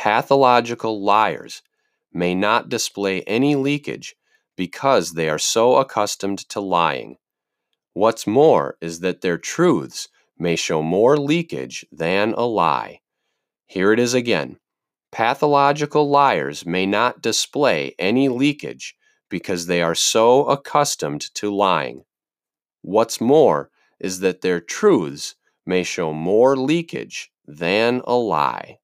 Pathological liars may not display any leakage because they are so accustomed to lying. What's more is that their truths may show more leakage than a lie. Here it is again. Pathological liars may not display any leakage because they are so accustomed to lying. What's more is that their truths may show more leakage than a lie.